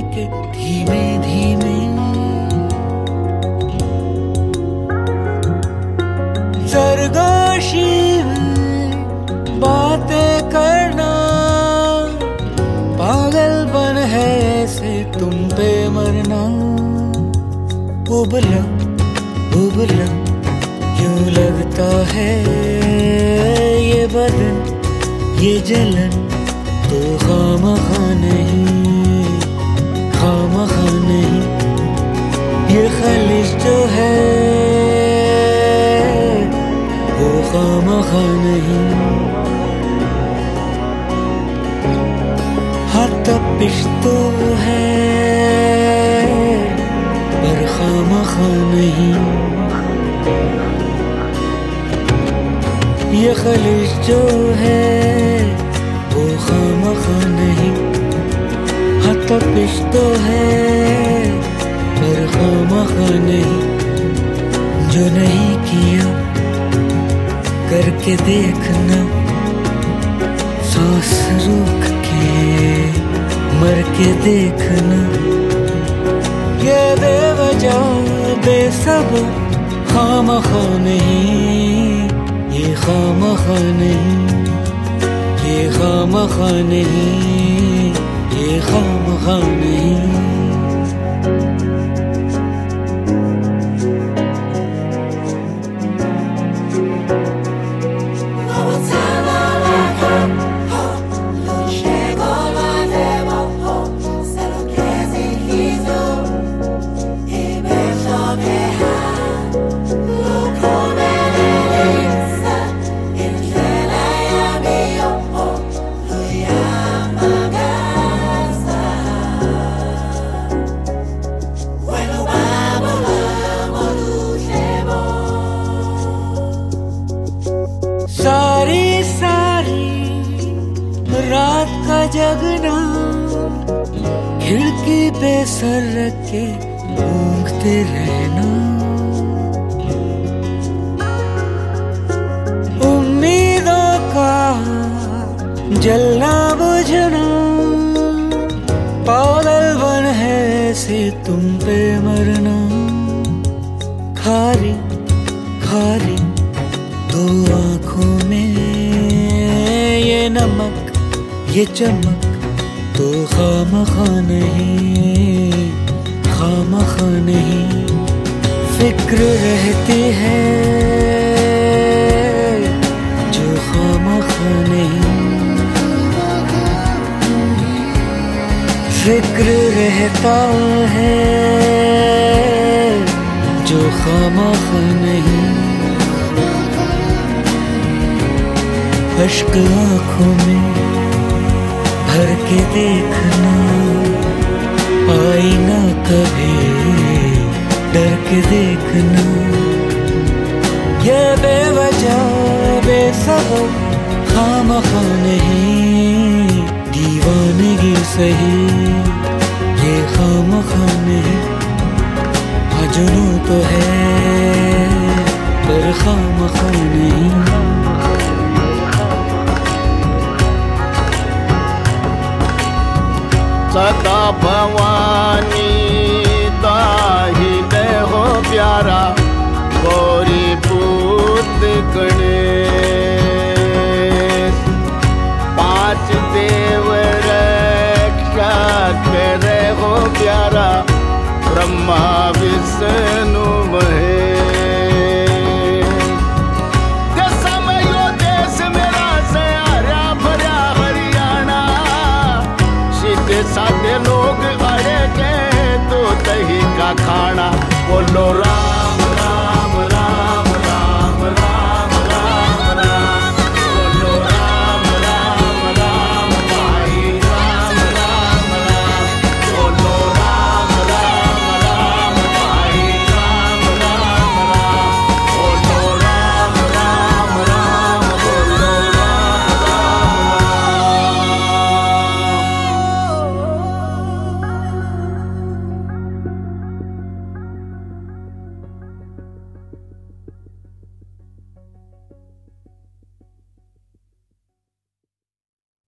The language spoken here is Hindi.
के धीमे धीमे सरगोशी बातें करना, पागलपन है ऐसे तुम पे मरना। उबला उबला क्यों लगता है ये बदन, ये जलन तो खामखा नहीं, खामखा नहीं। ये खलिश जो है वो खामखा नहीं। हाँ तपिश तो है पर खामखा नहीं। ये खलिश जो है वो खामखा नहीं। हाँ तपिश तो है पर खामखा नहीं। जो नहीं किया करके देखना, सांस रोक के मर के देखना। ये बेवजह बेसब्र खामखा नहीं, ये खामखा नहीं, ये खामखा नहीं, ये खामखा नहीं। सारी सारी रात का जगना, खिड़की पे सर रख के ऊँघते रहना। उम्मीदों का जलना बुझना, पागलपन है ऐसे तुम पे मरना। खारी खारी दो आँखों में ये नमक ये चमक तो खामखा नहीं, खामखा नहीं। फिक्र रहती है जो खामखा नहीं, फिक्र रहता है जो खामखा नहीं। अश्क आँखों में भर के देखना, आईना कभी डर के देखना। ये बेवजह बेसब्र खामखा नहीं, दीवानगी सही ये खामखा नहीं। जुनून तो है पर खामखा नहीं। सदा भवानी दाहिने हो प्यारा, गौरी पूत गणेश। पांच देव रक्षा करे हो प्यारा, ब्रह्मा विष्णु महेश। समयो देश मेरा से हरा भरा हरियाणा, सीधे साधे लोग अड़े के तो दही का खाना। बोलो राम